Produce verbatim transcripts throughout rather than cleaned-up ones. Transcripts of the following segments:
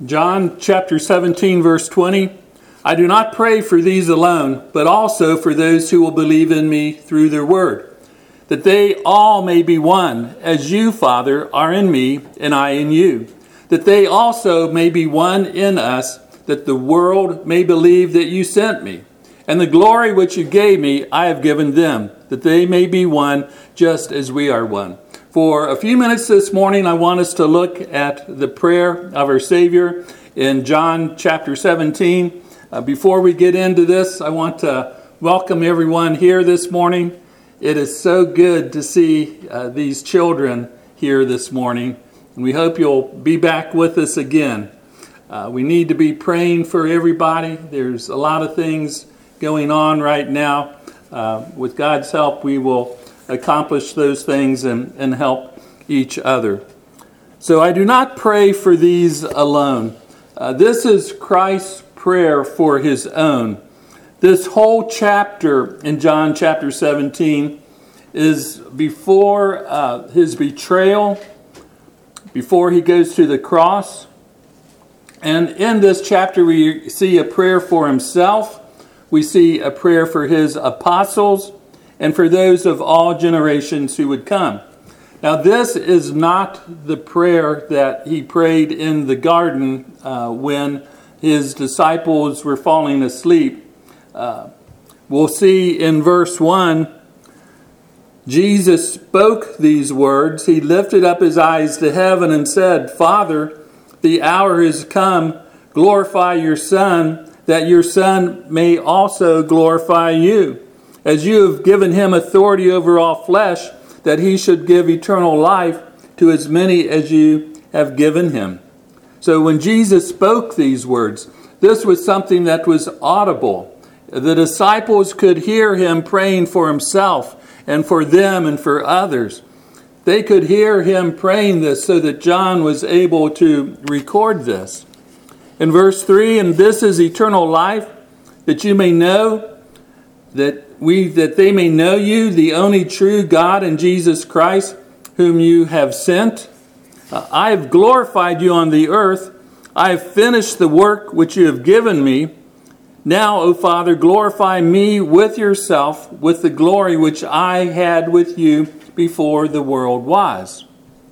John chapter seventeen, verse twenty, I do not pray for these alone, but also for those who will believe in me through their word, that they all may be one, as you, Father, are in me, and I in you, that they also may be one in us, that the world may believe that you sent me. And the glory which you gave me, I have given them, that they may be one, just as we are one. For a few minutes this morning, I want us to look at the prayer of our Savior in John chapter seventeen. Uh, before we get into this, I want to welcome everyone here this morning. It is so good to see uh, these children here this morning, and we hope you'll be back with us again. Uh, we need to be praying for everybody. There's a lot of things going on right now. Uh, with God's help, we will accomplish those things and, and help each other. So I do not pray for these alone. Uh, this is Christ's prayer for his own. This whole chapter in John chapter seventeen is before uh, his betrayal, before he goes to the cross. And in this chapter we see a prayer for himself. We see a prayer for his apostles and for those of all generations who would come. Now, this is not the prayer that he prayed in the garden uh, when his disciples were falling asleep. Uh, we'll see in verse one, Jesus spoke these words. He lifted up his eyes to heaven and said, Father, the hour is come. Glorify your Son, that your Son may also glorify you, as you have given him authority over all flesh, that he should give eternal life to as many as you have given him. So when Jesus spoke these words, this was something that was audible. The disciples could hear him praying for himself and for them and for others. They could hear him praying this so that John was able to record this. In verse three, and this is eternal life, that you may know that we that they may know you, the only true God, and Jesus Christ, whom you have sent. Uh, I have glorified you on the earth. I have finished the work which you have given me. Now, O Father, glorify me with yourself, with the glory which I had with you before the world was.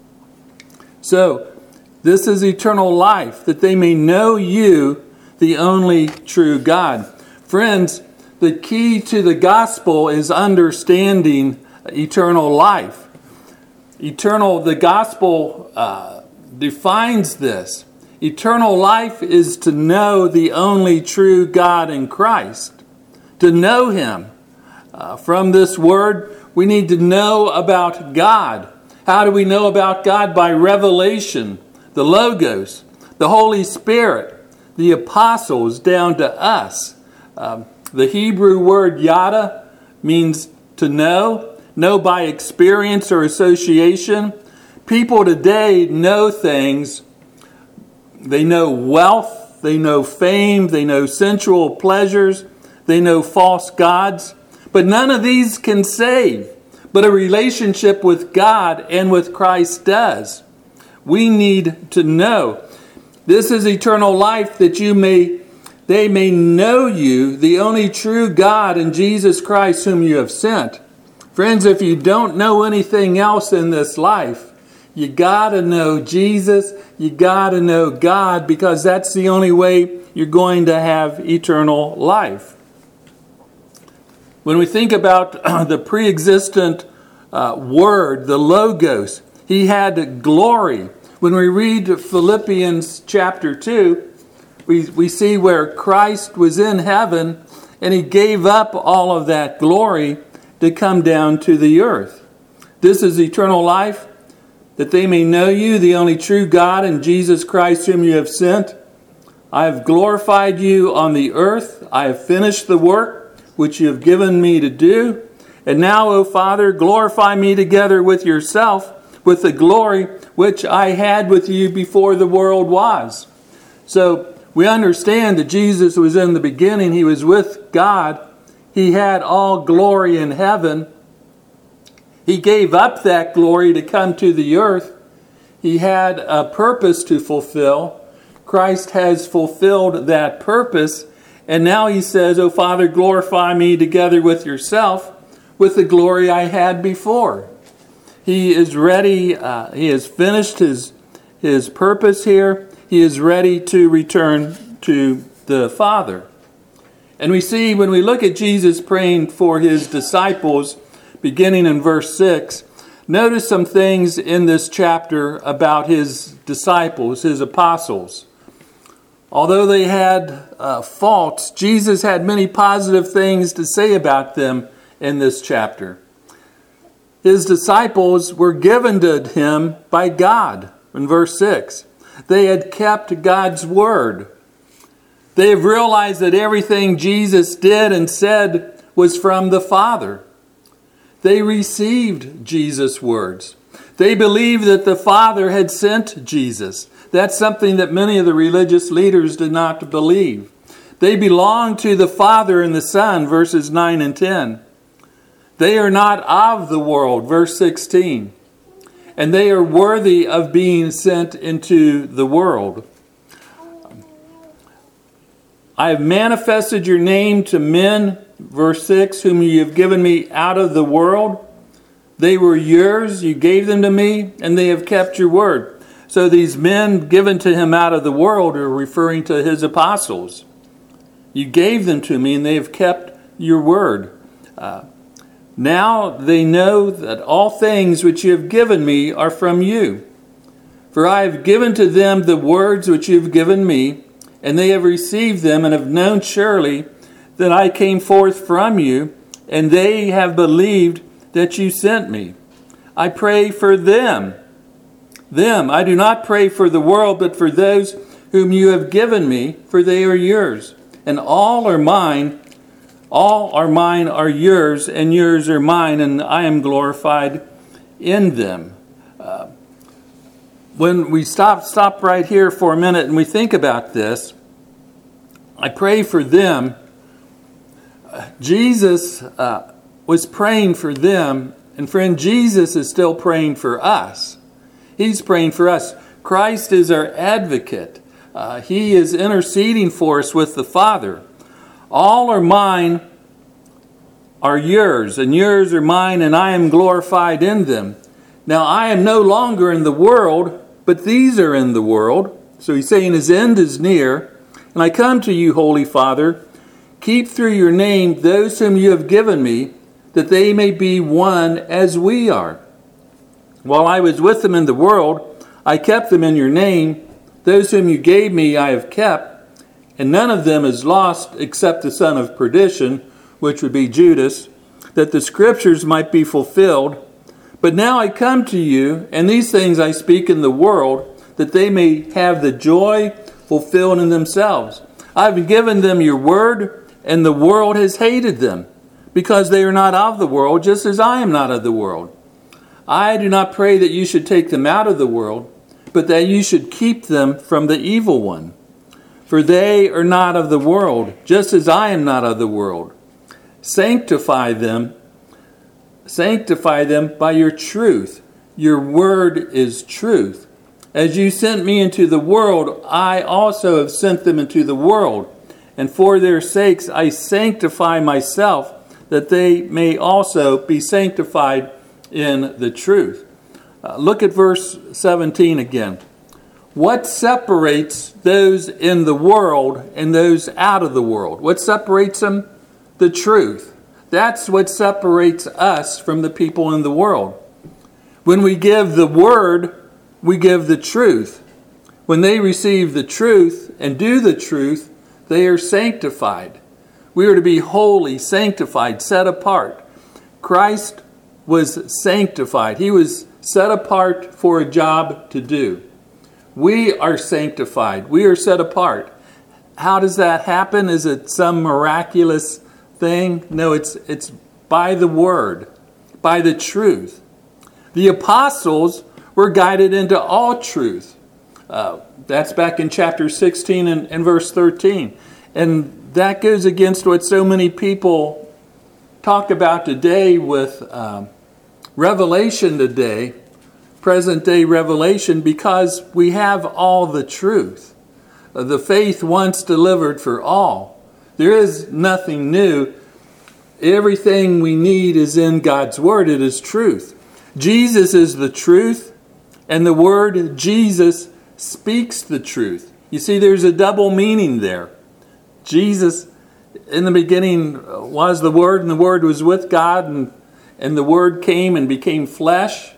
So, this is eternal life, that they may know you, the only true God. Friends, the key to the gospel is understanding eternal life. Eternal, the gospel uh, defines this. Eternal life is to know the only true God in Christ, to know him. Uh, from this word, we need to know about God. How do we know about God? By revelation, the Logos, the Holy Spirit, the apostles down to us. Um, The Hebrew word yada means to know, know by experience or association. People today know things. They know wealth, they know fame, they know sensual pleasures, they know false gods. But none of these can save. But a relationship with God and with Christ does. We need to know. This is eternal life, that you may They may know you, the only true God, and Jesus Christ whom you have sent. Friends, if you don't know anything else in this life, you got to know Jesus, you got to know God, because that's the only way you're going to have eternal life. When we think about the pre-existent uh, Word, the Logos, he had glory. When we read Philippians chapter two, We, we see where Christ was in heaven and he gave up all of that glory to come down to the earth. This is eternal life, that they may know you, the only true God, and Jesus Christ whom you have sent. I have glorified you on the earth. I have finished the work which you have given me to do. And now, O Father, glorify me together with yourself, with the glory which I had with you before the world was. So, we understand that Jesus was in the beginning. He was with God. He had all glory in heaven. He gave up that glory to come to the earth. He had a purpose to fulfill. Christ has fulfilled that purpose. And now he says, "O Father, glorify me together with yourself with the glory I had before." He is ready. Uh, he has finished his, his purpose here. He is ready to return to the Father. And we see when we look at Jesus praying for his disciples, beginning in verse six, notice some things in this chapter about his disciples, his apostles. Although they had uh, faults, Jesus had many positive things to say about them in this chapter. His disciples were given to him by God in verse six. They had kept God's word. They have realized that everything Jesus did and said was from the Father. They received Jesus' words. They believed that the Father had sent Jesus. That's something that many of the religious leaders did not believe. They belong to the Father and the Son, verses nine and ten. They are not of the world, verse sixteen. And they are worthy of being sent into the world. I have manifested your name to men, verse six, whom you have given me out of the world. They were yours, you gave them to me, and they have kept your word. So these men given to him out of the world are referring to his apostles. You gave them to me, and they have kept your word. Uh, now they know that all things which you have given me are from you. For I have given to them the words which you have given me, and they have received them and have known surely that I came forth from you, and they have believed that you sent me. I pray for them. Them. I do not pray for the world, but for those whom you have given me, for they are yours. And all are mine. All are mine are yours, and yours are mine, and I am glorified in them. Uh, when we stop, stop right here for a minute and we think about this, I pray for them. Uh, Jesus uh, was praying for them, and friend, Jesus is still praying for us. He's praying for us. Christ is our advocate. Uh, he is interceding for us with the Father. All are mine are yours, and yours are mine, and I am glorified in them. Now I am no longer in the world, but these are in the world. So he's saying his end is near. And I come to you, Holy Father, keep through your name those whom you have given me, that they may be one as we are. While I was with them in the world, I kept them in your name. Those whom you gave me I have kept, and none of them is lost except the son of perdition, which would be Judas, that the scriptures might be fulfilled. But now I come to you, and these things I speak in the world, that they may have the joy fulfilled in themselves. I've given them your word, and the world has hated them, because they are not of the world, just as I am not of the world. I do not pray that you should take them out of the world, but that you should keep them from the evil one. For they are not of the world, just as I am not of the world. Sanctify them, sanctify them by your truth. Your word is truth. As you sent me into the world, I also have sent them into the world. And for their sakes I sanctify myself, that they may also be sanctified in the truth. Uh, look at verse seventeen again. What separates those in the world and those out of the world? What separates them? The truth. That's what separates us from the people in the world. When we give the word, we give the truth. When they receive the truth and do the truth, they are sanctified. We are to be holy, sanctified, set apart. Christ was sanctified. He was set apart for a job to do. We are sanctified. We are set apart. How does that happen? Is it some miraculous thing? No, it's it's by the word, by the truth. The apostles were guided into all truth. Uh, that's back in chapter sixteen and, and verse thirteen. And that goes against what so many people talk about today with um, revelation today, present day revelation, because we have all the truth. uh, the faith once delivered for all. There is nothing new. Everything we need is in God's Word. It is truth. Jesus is the truth, and the word Jesus speaks the truth. You see, there's a double meaning there. Jesus, in the beginning, was the Word, and the Word was with God, and, and the Word came and became flesh.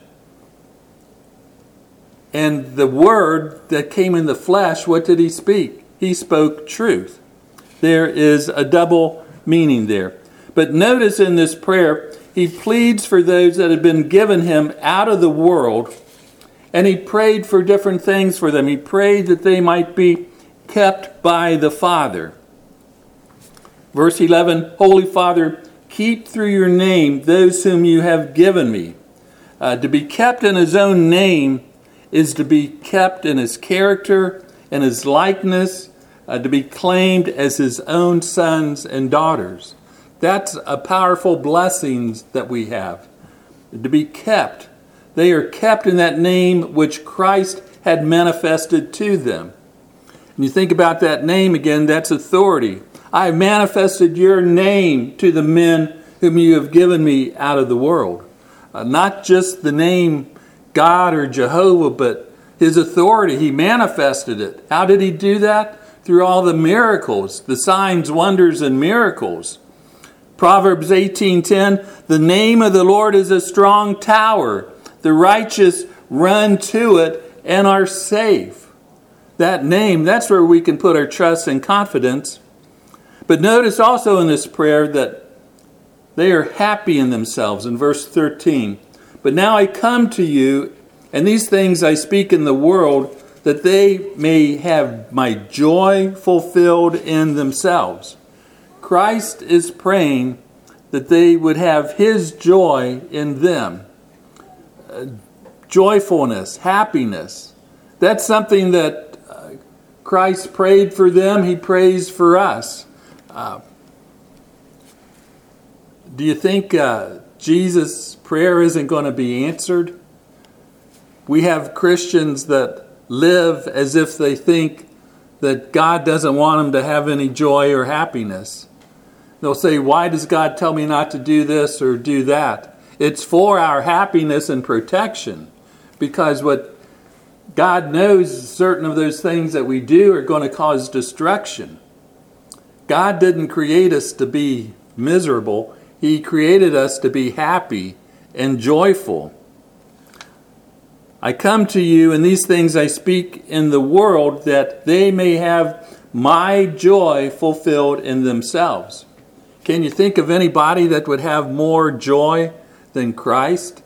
And the Word that came in the flesh, what did He speak? He spoke truth. There is a double meaning there. But notice in this prayer, he pleads for those that have been given him out of the world, and he prayed for different things for them. He prayed that they might be kept by the Father. Verse eleven, Holy Father, keep through your name those whom you have given me. Uh, to be kept in his own name is to be kept in his character and his likeness, uh, to be claimed as his own sons and daughters. That's a powerful blessing that we have. To be kept. They are kept in that name which Christ had manifested to them. And you think about that name again, that's authority. I have manifested your name to the men whom you have given me out of the world. Uh, not just the name God or Jehovah, but his authority. He manifested it. How did he do that? Through all the miracles, the signs, wonders, and miracles. Proverbs eighteen ten, the name of the Lord is a strong tower. The righteous run to it and are safe. That name, that's where we can put our trust and confidence. But notice also in this prayer that they are happy in themselves in verse thirteen. But now I come to you, and these things I speak in the world, that they may have my joy fulfilled in themselves. Christ is praying that they would have his joy in them. Uh, joyfulness, happiness. That's something that uh, Christ prayed for them. He prays for us. Uh, do you think uh, Jesus' prayer isn't going to be answered? We have Christians that live as if they think that God doesn't want them to have any joy or happiness. They'll say, why does God tell me not to do this or do that? It's for our happiness and protection. Because what God knows, certain of those things that we do are going to cause destruction. God didn't create us to be miserable. He created us to be happy and joyful. I come to you, and these things I speak in the world, that they may have my joy fulfilled in themselves. Can you think of anybody that would have more joy than Christ?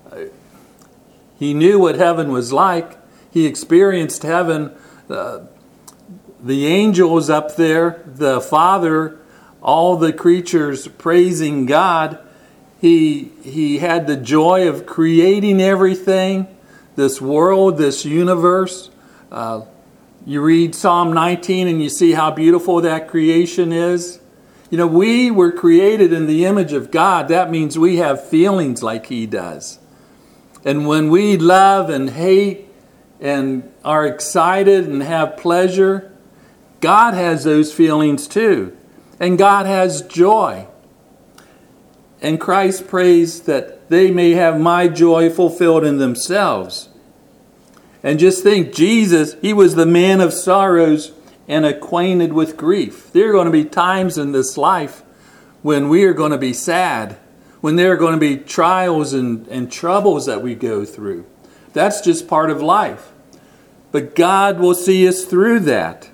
He knew what heaven was like. He experienced heaven. Uh, the angels up there, the Father, all the creatures praising God. He, he had the joy of creating everything, this world, this universe. Uh, you read Psalm nineteen and you see how beautiful that creation is. You know, we were created in the image of God. That means we have feelings like he does. And when we love and hate and are excited and have pleasure, God has those feelings too. And God has joy. And Christ prays that they may have my joy fulfilled in themselves. And just think, Jesus, he was the man of sorrows and acquainted with grief. There are going to be times in this life when we are going to be sad, when there are going to be trials and, and troubles that we go through. That's just part of life. But God will see us through that.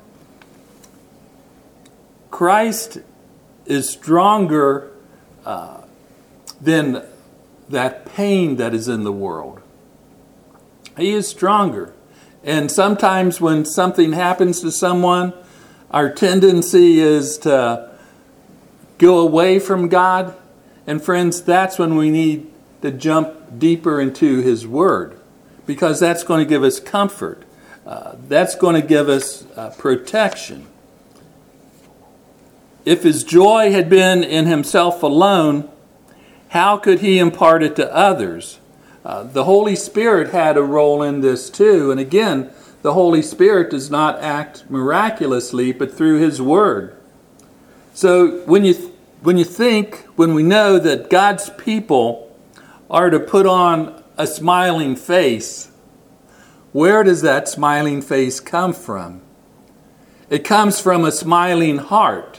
Christ is stronger uh, than that pain that is in the world. He is stronger. And sometimes when something happens to someone, our tendency is to go away from God. And friends, that's when we need to jump deeper into his word, because that's going to give us comfort. Uh, that's going to give us uh, protection. If his joy had been in himself alone, how could he impart it to others? Uh, the Holy Spirit had a role in this too. And again, the Holy Spirit does not act miraculously, but through His Word. So when you when you think, when we know that God's people are to put on a smiling face, where does that smiling face come from? It comes from a smiling heart.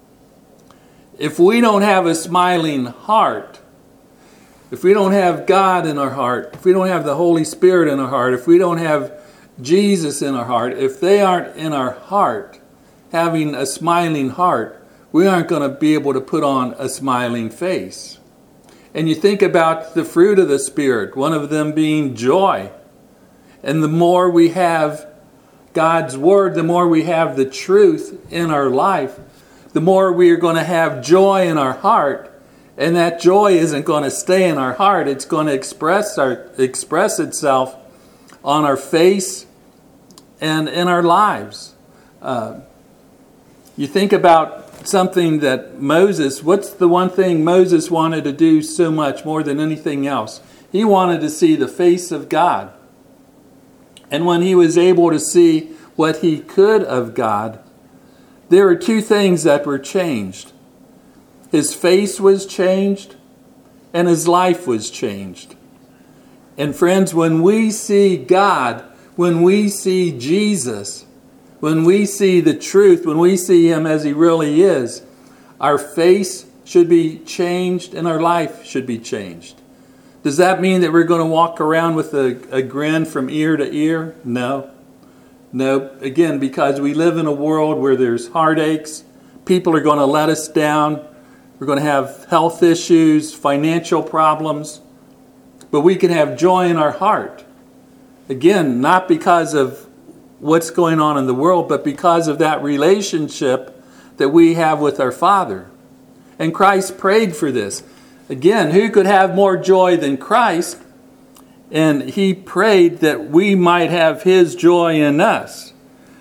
If we don't have a smiling heart, if we don't have God in our heart, if we don't have the Holy Spirit in our heart, if we don't have Jesus in our heart, if they aren't in our heart, having a smiling heart, we aren't going to be able to put on a smiling face. And you think about the fruit of the Spirit, one of them being joy. And the more we have God's Word, the more we have the truth in our life, the more we are going to have joy in our heart. And that joy isn't going to stay in our heart. It's going to express our express itself on our face and in our lives. Uh, you think about something that Moses, what's the one thing Moses wanted to do so much more than anything else? He wanted to see the face of God. And when he was able to see what he could of God, there were two things that were changed. His face was changed and his life was changed. And friends, when we see God, when we see Jesus, when we see the truth, when we see Him as He really is, our face should be changed and our life should be changed. Does that mean that we're going to walk around with a, a grin from ear to ear? No. No. Again, because we live in a world where there's heartaches, people are going to let us down, we're going to have health issues, financial problems, but we can have joy in our heart. Again, not because of what's going on in the world, but because of that relationship that we have with our Father. And Christ prayed for this. Again, who could have more joy than Christ? And He prayed that we might have His joy in us.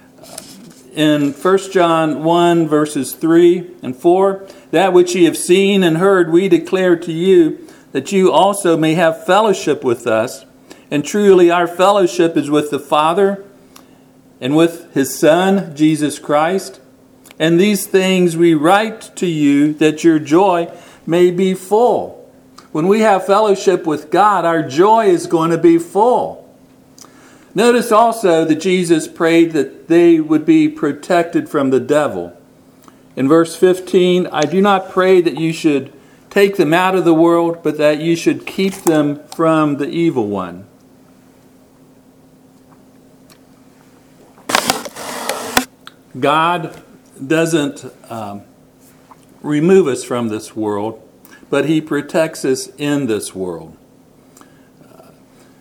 In First John one, verses three and four, that which ye have seen and heard we declare to you, that you also may have fellowship with us. And truly our fellowship is with the Father and with His Son, Jesus Christ. And these things we write to you, that your joy may be full. When we have fellowship with God, our joy is going to be full. Notice also that Jesus prayed that they would be protected from the devil. In verse fifteen, I do not pray that you should take them out of the world, but that you should keep them from the evil one. God doesn't um, remove us from this world, but He protects us in this world. Uh,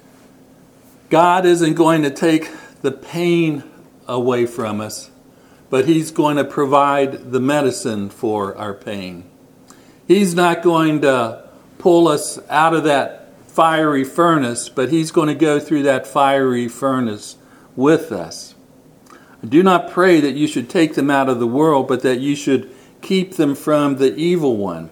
God isn't going to take the pain away from us, but He's going to provide the medicine for our pain. He's not going to pull us out of that fiery furnace, but He's going to go through that fiery furnace with us. Do not pray that you should take them out of the world, but that you should keep them from the evil one.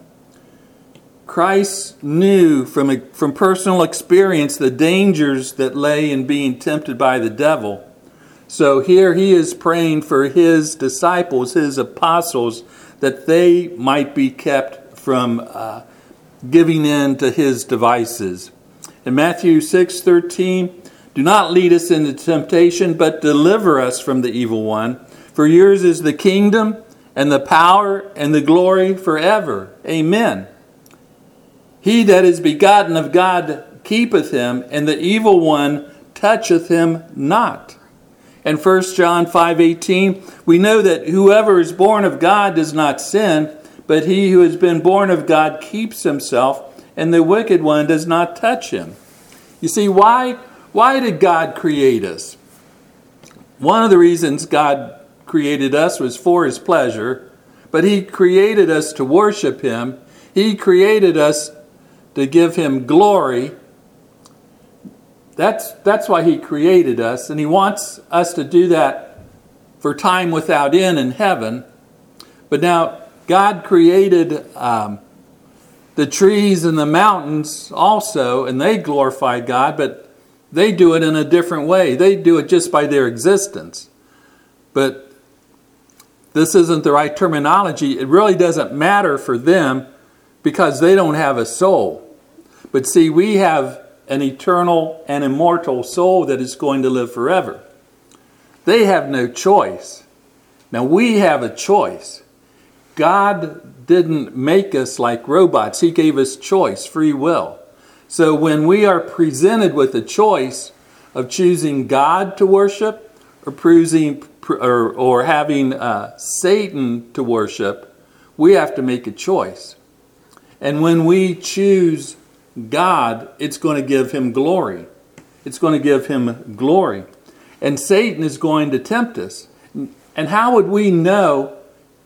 Christ knew from, a, from personal experience the dangers that lay in being tempted by the devil. So here He is praying for His disciples, His apostles, that they might be kept from uh, giving in to His devices. In Matthew six thirteen, do not lead us into temptation, but deliver us from the evil one. For yours is the kingdom and the power and the glory forever. Amen. He that is begotten of God keepeth him, and the evil one toucheth him not. And First John five eighteen, we know that whoever is born of God does not sin, but he who has been born of God keeps himself, and the wicked one does not touch him. You see, why... Why did God create us? One of the reasons God created us was for His pleasure, but He created us to worship Him. He created us to give Him glory. That's, that's why He created us, and He wants us to do that for time without end in heaven. But now, God created um, the trees and the mountains also, and they glorified God, but They do it in a different way. They do it just by their existence. But this isn't the right terminology. It really doesn't matter for them because they don't have a soul. But see, we have an eternal and immortal soul that is going to live forever. They have no choice. Now we have a choice. God didn't make us like robots. He gave us choice, free will. So when we are presented with a choice of choosing God to worship or choosing or, or having uh, Satan to worship, we have to make a choice. And when we choose God, it's going to give him glory. It's going to give him glory. And Satan is going to tempt us. And how would we know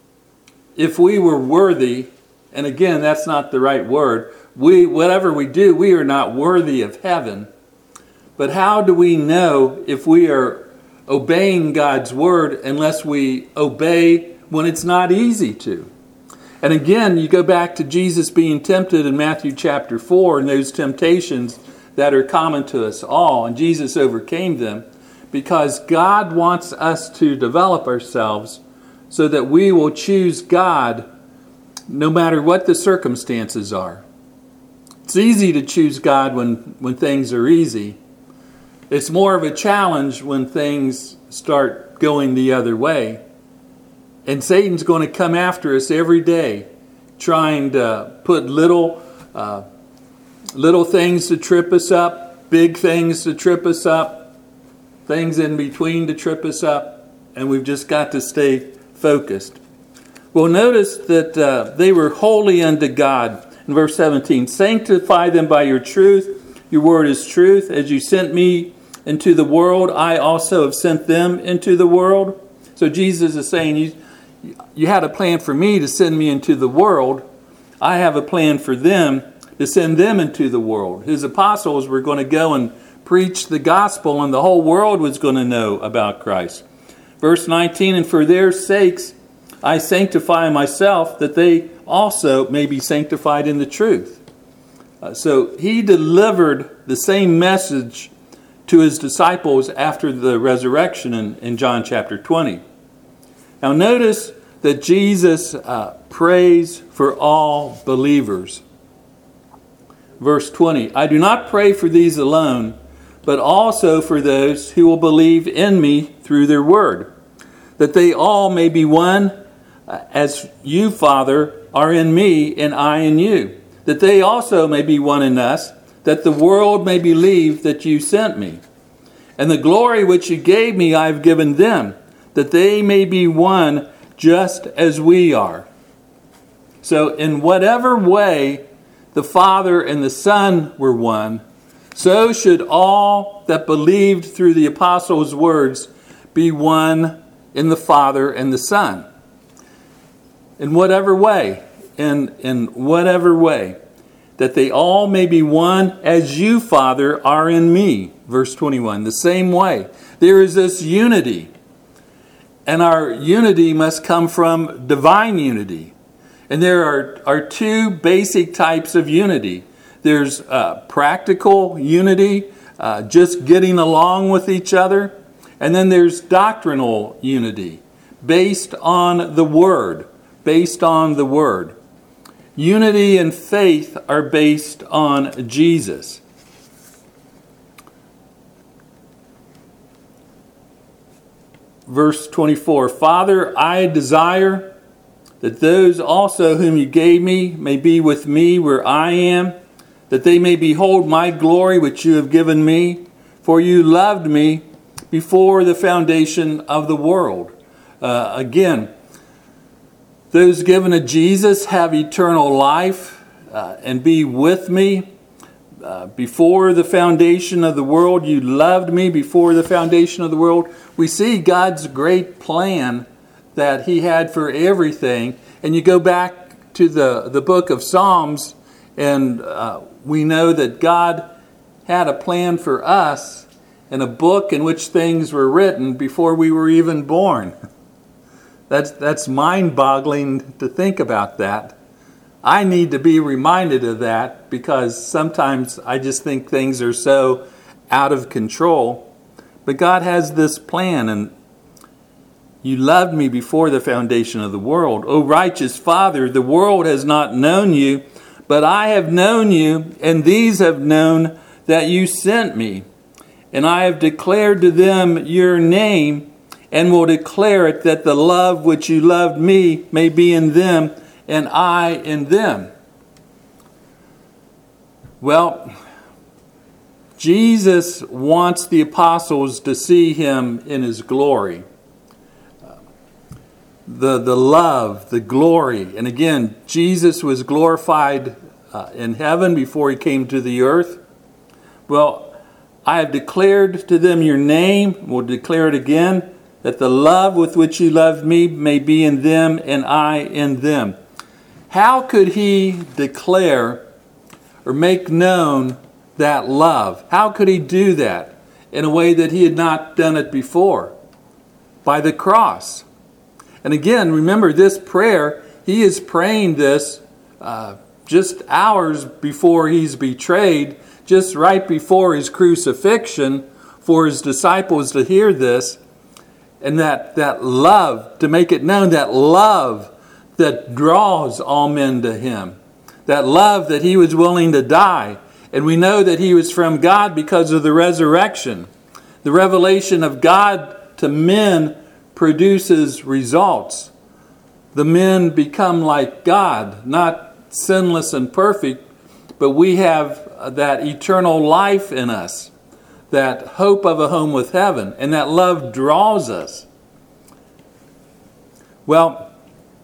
if we were worthy? And again, that's not the right word. We, whatever we do, we are not worthy of heaven. But how do we know if we are obeying God's word unless we obey when it's not easy to? And again, you go back to Jesus being tempted in Matthew chapter four and those temptations that are common to us all. And Jesus overcame them because God wants us to develop ourselves so that we will choose God no matter what the circumstances are. It's easy to choose God when, when things are easy. It's more of a challenge when things start going the other way. And Satan's going to come after us every day, trying to put little, uh, little things to trip us up, big things to trip us up, things in between to trip us up, and we've just got to stay focused. Well, notice that uh, they were holy unto God. In verse seventeen, sanctify them by your truth. Your word is truth. As you sent me into the world, I also have sent them into the world. So Jesus is saying, you, you had a plan for me to send me into the world. I have a plan for them to send them into the world. His apostles were going to go and preach the gospel, and the whole world was going to know about Christ. Verse nineteen, and for their sakes I sanctify myself, that they also may be sanctified in the truth. Uh, so he delivered the same message to his disciples after the resurrection in, in John chapter twenty. Now notice that Jesus uh, prays for all believers. Verse twenty, I do not pray for these alone, but also for those who will believe in me through their word, that they all may be one, as you, Father, are in me and I in you, that they also may be one in us, that the world may believe that you sent me. And the glory which you gave me I have given them, that they may be one just as we are. So in whatever way the Father and the Son were one, so should all that believed through the apostles' words be one in the Father and the Son. In whatever way, in, in whatever way, that they all may be one as you, Father, are in me. Verse twenty-one, the same way. There is this unity. And our unity must come from divine unity. And there are, are two basic types of unity. There's uh, practical unity, uh, just getting along with each other. And then there's doctrinal unity, based on the Word. Based on the Word. Unity and faith are based on Jesus. Verse twenty-four, Father, I desire that those also whom you gave me may be with me where I am, that they may behold my glory which you have given me, for you loved me before the foundation of the world. Uh, again, those given to Jesus have eternal life uh, and be with me. Uh, before the foundation of the world, you loved me before the foundation of the world. We see God's great plan that he had for everything. And you go back to the, the book of Psalms, and uh, we know that God had a plan for us in a book in which things were written before we were even born. That's that's mind-boggling to think about that. I need to be reminded of that because sometimes I just think things are so out of control. But God has this plan, and you loved me before the foundation of the world. O righteous Father, the world has not known you, but I have known you, and these have known that you sent me. And I have declared to them your name, and will declare it, that the love which you loved me may be in them, and I in them. Well, Jesus wants the apostles to see him in his glory. The, the love, the glory. And again, Jesus was glorified uh, in heaven before he came to the earth. Well, I have declared to them your name, will declare it again, that the love with which you loved me may be in them and I in them. How could he declare or make known that love? How could he do that in a way that he had not done it before? By the cross. And again, remember this prayer, he is praying this uh, just hours before he's betrayed, just right before his crucifixion, for his disciples to hear this. And that, that love, to make it known, that love that draws all men to him. That love that he was willing to die. And we know that he was from God because of the resurrection. The revelation of God to men produces results. The men become like God, not sinless and perfect, but we have that eternal life in us, that hope of a home with heaven, and that love draws us. Well,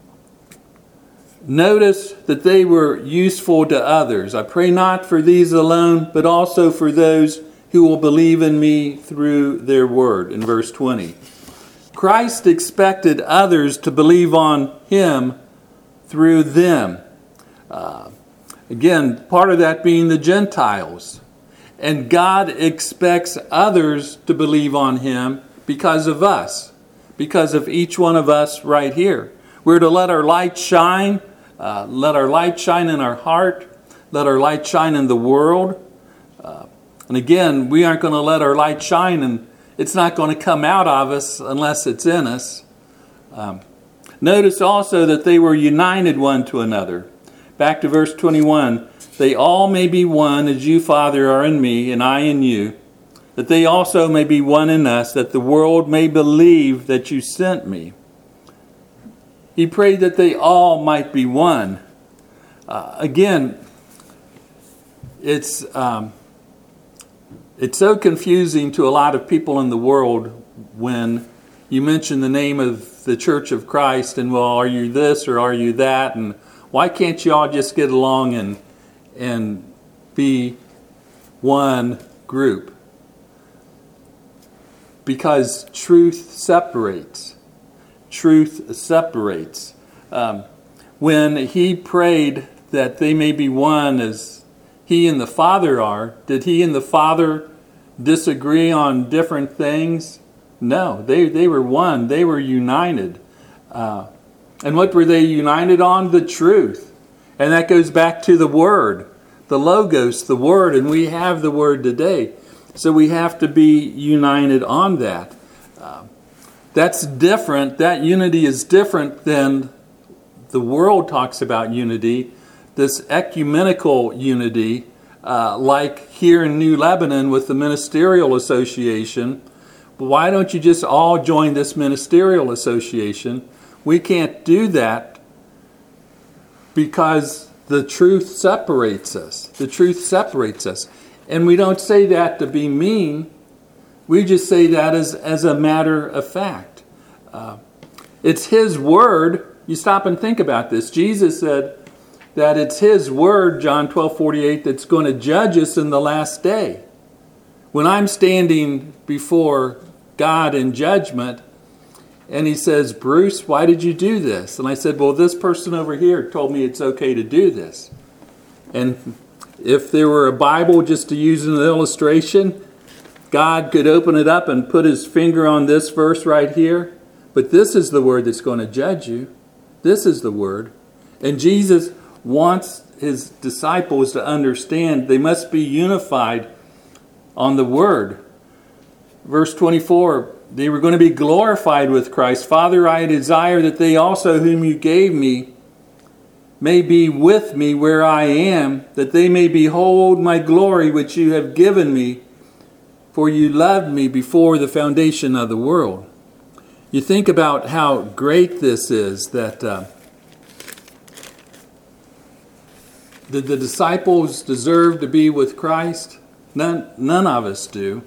notice that they were useful to others. I pray not for these alone, but also for those who will believe in me through their word, in verse twenty. Christ expected others to believe on him through them. Uh, again, part of that being the Gentiles. And God expects others to believe on him because of us, because of each one of us right here. We're to let our light shine, uh, let our light shine in our heart, let our light shine in the world. Uh, and again, we aren't going to let our light shine, and it's not going to come out of us unless it's in us. Um, notice also that they were united one to another. Back to verse twenty-one. They all may be one, as you, Father, are in me, and I in you, that they also may be one in us, that the world may believe that you sent me. He prayed that they all might be one. Uh, again, it's um, it's so confusing to a lot of people in the world when you mention the name of the Church of Christ, and well, are you this or are you that? And why can't you all just get along and and be one group? Because truth separates. Truth separates. Um, when he prayed that they may be one as he and the Father are, did he and the Father disagree on different things? No, they, they were one. They were united. Uh, and what were they united on? The truth. And that goes back to the Word, the Logos, the Word, and we have the Word today. So we have to be united on that. Uh, that's different. That unity is different than the world talks about unity, this ecumenical unity, uh, like here in New Lebanon with the Ministerial Association. Why don't you just all join this Ministerial Association? We can't do that because the truth separates us. The truth separates us. And we don't say that to be mean. We just say that as, as a matter of fact. Uh, it's His Word. You stop and think about this. Jesus said that it's His Word, John twelve forty-eight, that's going to judge us in the last day. When I'm standing before God in judgment, and He says, Bruce, why did you do this? And I said, well, this person over here told me it's okay to do this. And if there were a Bible just to use as an illustration, God could open it up and put His finger on this verse right here. But this is the Word that's going to judge you. This is the Word. And Jesus wants His disciples to understand they must be unified on the Word. Verse twenty-four, they were going to be glorified with Christ. Father, I desire that they also whom you gave me may be with me where I am, that they may behold my glory which you have given me, for you loved me before the foundation of the world. You think about how great this is, that uh, did the disciples deserve to be with Christ? None, none of us do.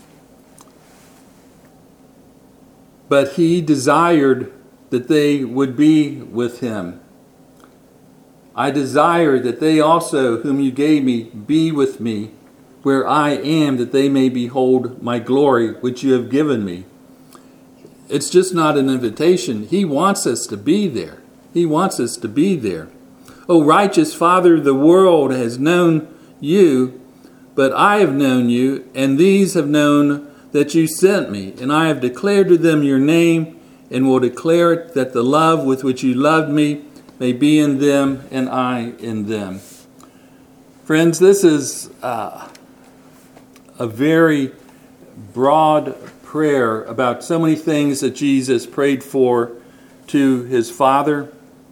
But he desired that they would be with him. I desire that they also, whom you gave me, be with me where I am, that they may behold my glory, which you have given me. It's just not an invitation. He wants us to be there. He wants us to be there. O righteous Father, the world has known you, but I have known you, and these have known that you sent me, and I have declared to them your name, and will declare it, that the love with which you loved me may be in them, and I in them. Friends, this is uh, a very broad prayer about so many things that Jesus prayed for to his Father.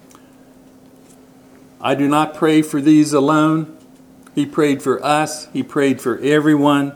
I do not pray for these alone. He prayed for us. He prayed for everyone.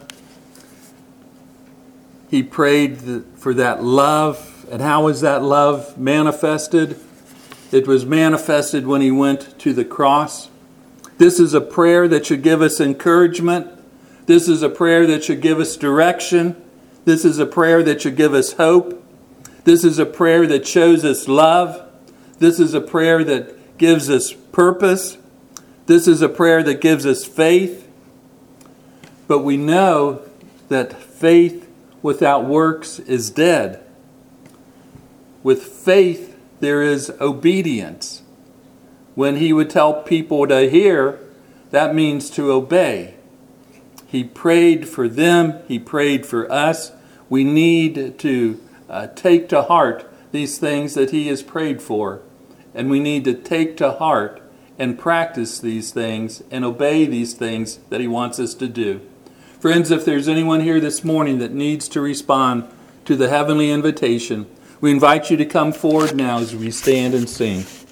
He prayed for that love. And how was that love manifested? It was manifested when he went to the cross. This is a prayer that should give us encouragement. This is a prayer that should give us direction. This is a prayer that should give us hope. This is a prayer that shows us love. This is a prayer that gives us purpose. This is a prayer that gives us faith. But we know that faith without works is dead. With faith, there is obedience. When he would tell people to hear, that means to obey. He prayed for them. He prayed for us. We need to uh, take to heart these things that he has prayed for. And we need to take to heart and practice these things and obey these things that he wants us to do. Friends, if there's anyone here this morning that needs to respond to the heavenly invitation, we invite you to come forward now as we stand and sing.